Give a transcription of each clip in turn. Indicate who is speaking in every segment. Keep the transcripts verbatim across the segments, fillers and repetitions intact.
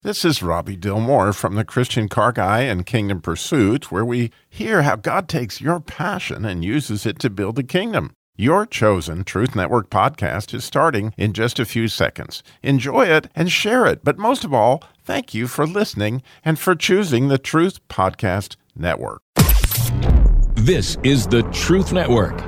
Speaker 1: This is Robbie Dillmore from the Christian Car Guy and Kingdom Pursuit, where we hear how God takes your passion and uses it to build a kingdom. Your chosen Truth Network podcast is starting in just a few seconds. Enjoy it and share it. But most of all, thank you for listening and for choosing the Truth Podcast Network.
Speaker 2: This is the Truth Network.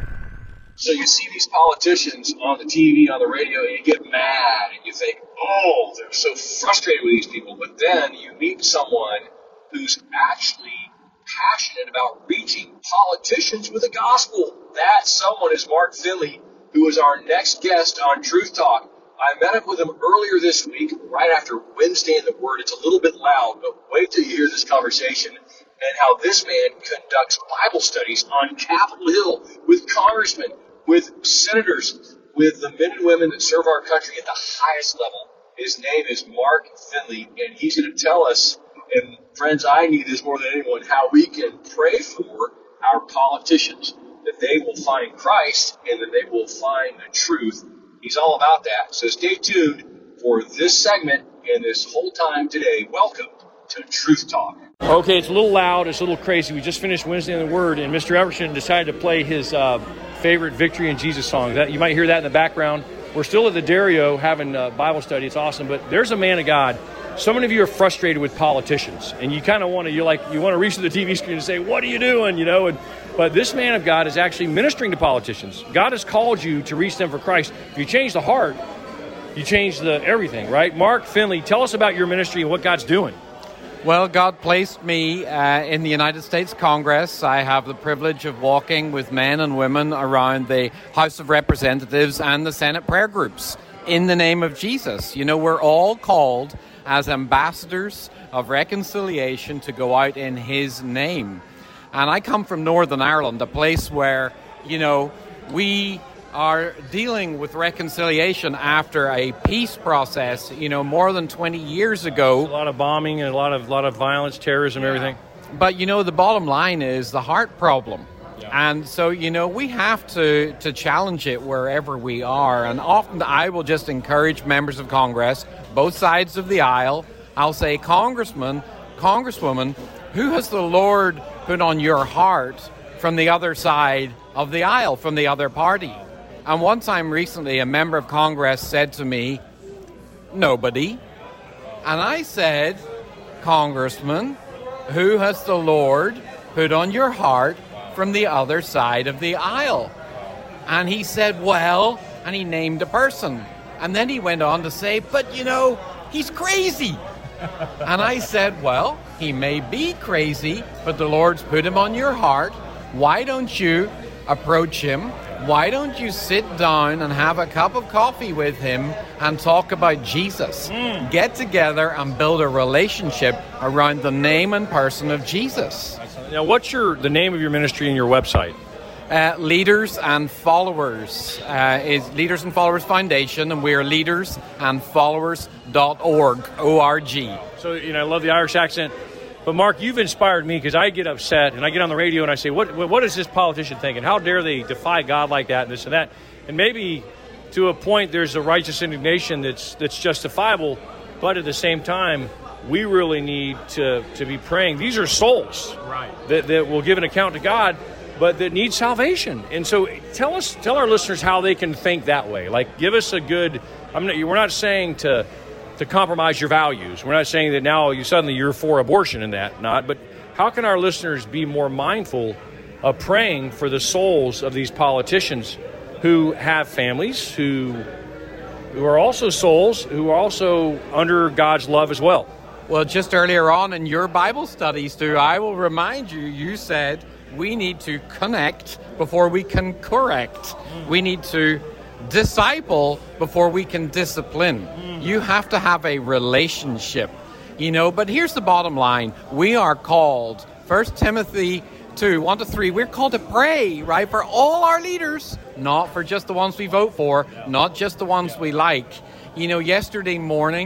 Speaker 3: So you see these politicians on the T V, on the radio, and you get mad, and you think, oh, they're so frustrated with these people. But then you meet someone who's actually passionate about reaching politicians with the gospel. That someone is Mark Finley, who is our next guest on Truth Talk. I met up with him earlier this week, right after Wednesday in the Word. It's a little bit loud, but wait till you hear this conversation and how this man conducts Bible studies on Capitol Hill with congressmen, with senators, with the men and women that serve our country at the highest level. His name is Mark Finley, and he's going to tell us, and friends, I need this more than anyone, how we can pray for our politicians, that they will find Christ and that they will find the truth. He's all about that. So stay tuned for this segment and this whole time today. Welcome to Truth Talk.
Speaker 4: Okay, it's a little loud, it's a little crazy. We just finished Wednesday in the Word, and Mister Everson decided to play his uh, favorite Victory in Jesus song. That, you might hear that in the background. We're still at the Dario having a Bible study. It's awesome, but there's a man of God. So many of you are frustrated with politicians, and you kind of want to, you're like, you want to reach to the T V screen and say, what are you doing, you know? And but this man of God is actually ministering to politicians. God has called you to reach them for Christ. If you change the heart, you change the everything, right? Mark Finley, tell us about your ministry and what God's doing.
Speaker 5: Well, God placed me uh, in the United States Congress. I have the privilege of walking with men and women around the House of Representatives and the Senate prayer groups in the name of Jesus. You know, we're all called as ambassadors of reconciliation to go out in His name. And I come from Northern Ireland, a place where, you know, we are dealing with reconciliation after a peace process, you know, more than twenty years ago.
Speaker 4: A lot of bombing and a lot of lot of violence, terrorism, yeah. Everything.
Speaker 5: But, you know, the bottom line is the heart problem. Yeah. And so, you know, we have to, to challenge it wherever we are. And often I will just encourage members of Congress, both sides of the aisle. I'll say, Congressman, Congresswoman, who has the Lord put on your heart from the other side of the aisle, from the other party? And one time recently, a member of Congress said to me, nobody. And I said, Congressman, who has the Lord put on your heart from the other side of the aisle? And he said, well, and he named a person. And then he went on to say, but you know, he's crazy. And I said, well, he may be crazy, but the Lord's put him on your heart. Why don't you approach him? Why don't you sit down and have a cup of coffee with him and talk about Jesus? Mm. Get together and build a relationship around the name and person of Jesus.
Speaker 4: Now, what's your the name of your ministry and your website?
Speaker 5: Uh, Leaders and Followers uh, is Leaders and Followers Foundation, and we are leaders and followers dot org, O R G.
Speaker 4: So, you know, I love the Irish accent. But, Mark, you've inspired me because I get upset and I get on the radio and I say, what what is this politician thinking? How dare they defy God like that and this and that? And maybe to a point there's a righteous indignation that's that's justifiable, but at the same time, we really need to, to be praying. These are souls right. that, that will give an account to God, but that need salvation. And so tell us, tell our listeners how they can think that way. Like, give us a good, I'm not, we're not saying to... to compromise your values. We're not saying that now you suddenly you're for abortion and that not, but how can our listeners be more mindful of praying for the souls of these politicians who have families, who who are also souls, who are also under God's love as well?
Speaker 5: Well, just earlier on in your Bible study, Stu, I will remind you, you said we need to connect before we can correct. We need to disciple before we can discipline. Mm. You have to have a relationship, you know, but here's the bottom line. We are called, First Timothy two, one to three, we're called to pray, right, for all our leaders, not for just the ones we vote for, not just the ones we like. You know, yesterday morning,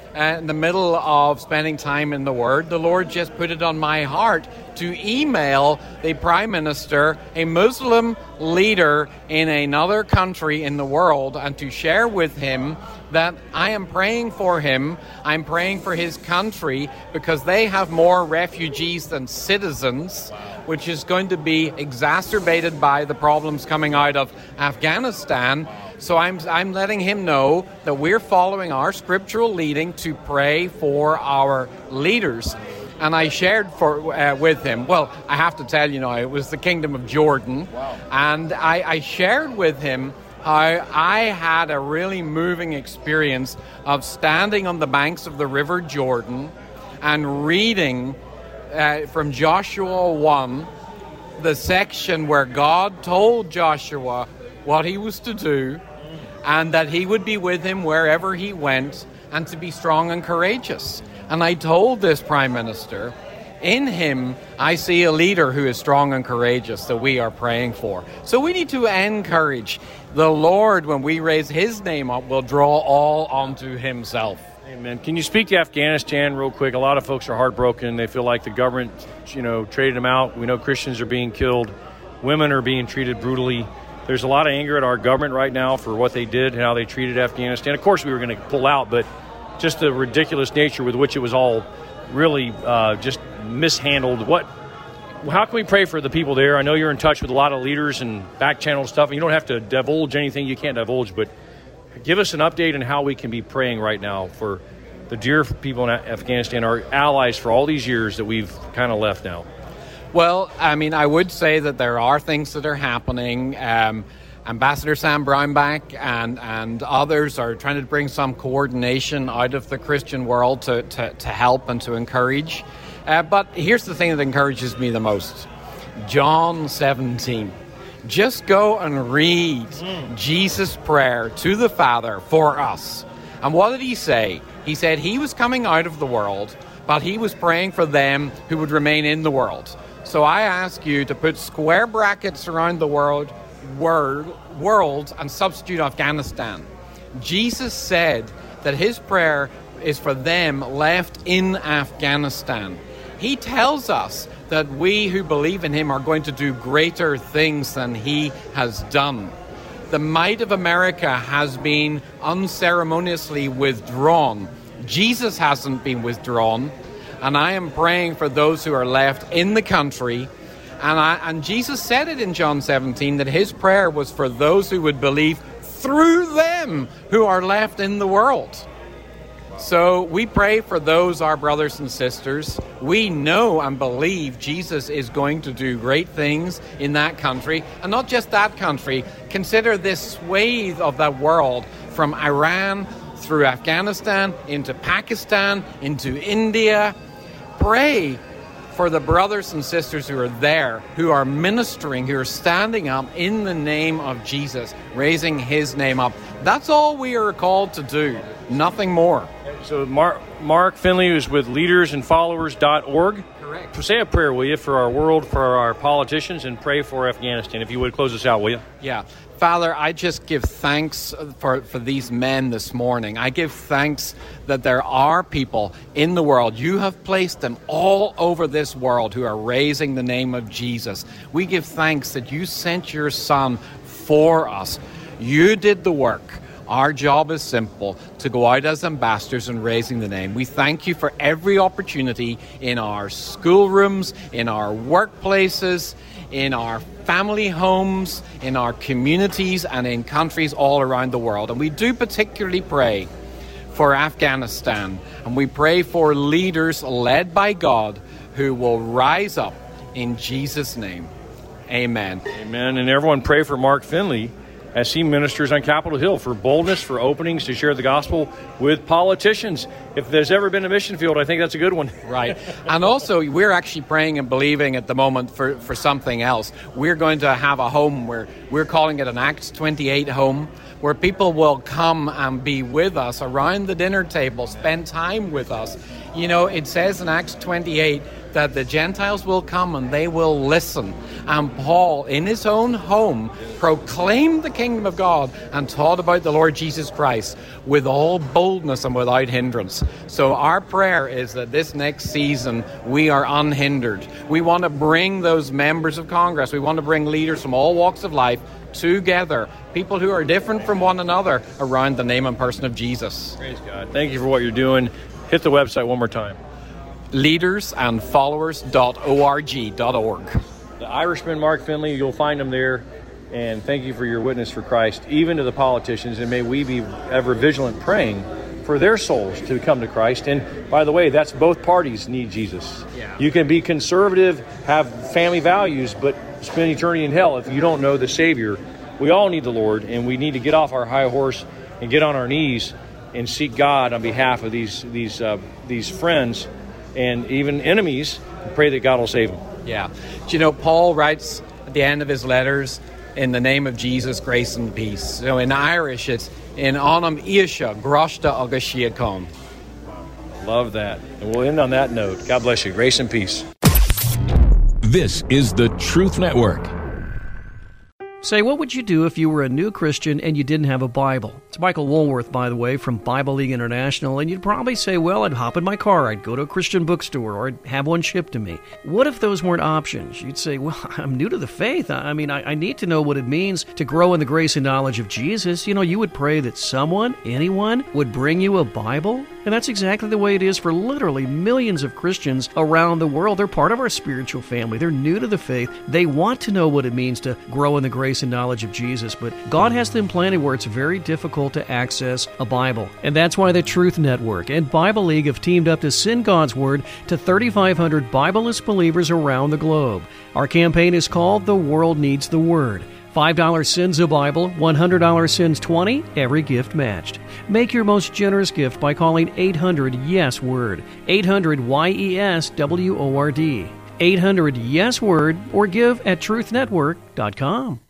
Speaker 5: uh, in the middle of spending time in the Word, the Lord just put it on my heart to email the Prime Minister, a Muslim leader in another country in the world, and to share with him that I am praying for him. I'm praying for his country because they have more refugees than citizens, which is going to be exacerbated by the problems coming out of Afghanistan. So I'm I'm letting him know that we're following our scriptural leading to pray for our leaders. And I shared for uh, with him, well, I have to tell you now, it was the Kingdom of Jordan. Wow. And I, I shared with him how I had a really moving experience of standing on the banks of the River Jordan and reading uh, from Joshua one, the section where God told Joshua what he was to do and that he would be with him wherever he went and to be strong and courageous. And I told this Prime Minister, in him, I see a leader who is strong and courageous that we are praying for. So we need to encourage the Lord. When we raise his name up, will draw all onto himself.
Speaker 4: Amen. Can you speak to Afghanistan real quick? A lot of folks are heartbroken. They feel like the government, you know, traded them out. We know Christians are being killed. Women are being treated brutally. There's a lot of anger at our government right now for what they did and how they treated Afghanistan. Of course, we were going to pull out, but just the ridiculous nature with which it was all really uh, just mishandled. What? How can we pray for the people there? I know you're in touch with a lot of leaders and back channel stuff, and you don't have to divulge anything you can't divulge, but give us an update on how we can be praying right now for the dear people in Afghanistan, our allies for all these years that we've kind of left now.
Speaker 5: Well, I mean, I would say that there are things that are happening. Um, Ambassador Sam Brownback and, and others are trying to bring some coordination out of the Christian world to, to, to help and to encourage. Uh, but here's the thing that encourages me the most. John seventeen. Just go and read mm. Jesus' prayer to the Father for us. And what did he say? He said he was coming out of the world, but he was praying for them who would remain in the world. So I ask you to put square brackets around the world, word, world and substitute Afghanistan. Jesus said that his prayer is for them left in Afghanistan. He tells us that we who believe in him are going to do greater things than he has done. The might of America has been unceremoniously withdrawn. Jesus hasn't been withdrawn. And I am praying for those who are left in the country. And, I, and Jesus said it in John seventeen that his prayer was for those who would believe through them who are left in the world. So we pray for those, our brothers and sisters. We know and believe Jesus is going to do great things in that country. And not just that country. Consider this swathe of that world from Iran through Afghanistan, into Pakistan, into India. Pray for the brothers and sisters who are there, who are ministering, who are standing up in the name of Jesus, raising his name up. That's all we are called to do, nothing more.
Speaker 4: So Mark, Mark Finley is with leaders and followers dot org.
Speaker 5: Correct.
Speaker 4: Say a prayer, will you, for our world, for our politicians, and pray for Afghanistan. If you would, close us out, will you?
Speaker 5: Yeah. Father, I just give thanks for, for these men this morning. I give thanks that there are people in the world. You have placed them all over this world who are raising the name of Jesus. We give thanks that you sent your Son for us. You did the work. Our job is simple, to go out as ambassadors and raising the name. We thank you for every opportunity in our schoolrooms, in our workplaces, in our family homes, in our communities, and in countries all around the world. And we do particularly pray for Afghanistan. And we pray for leaders led by God who will rise up in Jesus' name. Amen.
Speaker 4: Amen. And everyone pray for Mark Finley as he ministers on Capitol Hill for boldness, for openings to share the gospel with politicians. If there's ever been a mission field, I think that's a good one.
Speaker 5: Right. And also, we're actually praying and believing at the moment for, for something else. We're going to have a home where we're calling it an Acts twenty-eight home, where people will come and be with us around the dinner table, spend time with us You know, it says in Acts twenty-eight that the Gentiles will come and they will listen. And Paul, in his own home, proclaimed the kingdom of God and taught about the Lord Jesus Christ with all boldness and without hindrance. So our prayer is that this next season we are unhindered. We want to bring those members of Congress, we want to bring leaders from all walks of life together, people who are different from one another, around the name and person of Jesus.
Speaker 4: Praise God. Thank you for what you're doing. Hit the website one more time.
Speaker 5: leaders and followers dot org dot org.
Speaker 4: The Irishman, Mark Finley, you'll find him there. And thank you for your witness for Christ, even to the politicians. And may we be ever vigilant praying for their souls to come to Christ. And by the way, that's both parties need Jesus.
Speaker 5: Yeah.
Speaker 4: You can be conservative, have family values, but spend eternity in hell if you don't know the Savior. We all need the Lord, and we need to get off our high horse and get on our knees and seek God on behalf of these these uh, these friends and even enemies, and pray that God will save them.
Speaker 5: Yeah. Do you know, Paul writes at the end of his letters, in the name of Jesus, grace and peace. So in Irish, it's in Anam Isha, Groshta Agashiakon.
Speaker 4: Love that. And we'll end on that note. God bless you. Grace and peace.
Speaker 2: This is the Truth Network.
Speaker 6: Say, what would you do if you were a new Christian and you didn't have a Bible? It's Michael Woolworth, by the way, from Bible League International, and you'd probably say, well, I'd hop in my car, I'd go to a Christian bookstore, or I'd have one shipped to me. What if those weren't options? You'd say, well, I'm new to the faith. I mean, I, I need to know what it means to grow in the grace and knowledge of Jesus. You know, you would pray that someone, anyone, would bring you a Bible. And that's exactly the way it is for literally millions of Christians around the world. They're part of our spiritual family. They're new to the faith. They want to know what it means to grow in the grace and knowledge of Jesus. But God has them planted where it's very difficult to access a Bible. And that's why the Truth Network and Bible League have teamed up to send God's Word to thirty-five hundred Bibleless believers around the globe. Our campaign is called The World Needs the Word. five dollars sends a Bible, one hundred dollars sends twenty, every gift matched. Make your most generous gift by calling eight hundred YES WORD, eight hundred Y E S W O R D, eight hundred YES WORD, or give at truth network dot com.